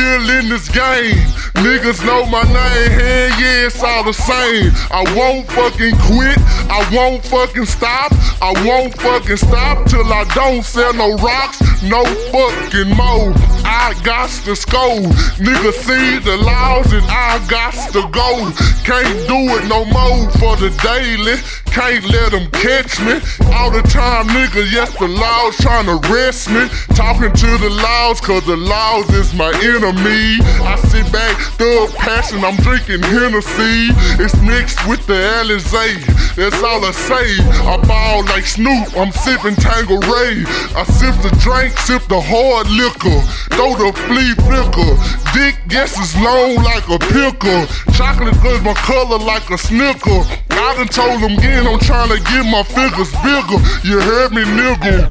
still in this game. Niggas know my name, hell yeah, it's all the same. I won't fucking quit, I won't fucking stop. I won't fucking stop till I don't sell no rocks, no fucking more. I got to score. Niggas see the laws and I got to go. Can't do it no more for the daily. Can't let them catch me. All the time, nigga, yes, the laws trying to arrest me. Talking to the laws, cause the laws is my enemy. I sit back, thug passion, I'm drinking Hennessy. It's mixed with the Alizé, that's all I say. I ball like Snoop, I'm sipping Tanqueray. I sip the drink, sip the hard liquor. Throw the flea flicker. Dick, yes, it's long like a pickle. Chocolate goes my color like a snicker. I done told them again, I'm trying to get my figures bigger. You heard me, nigga.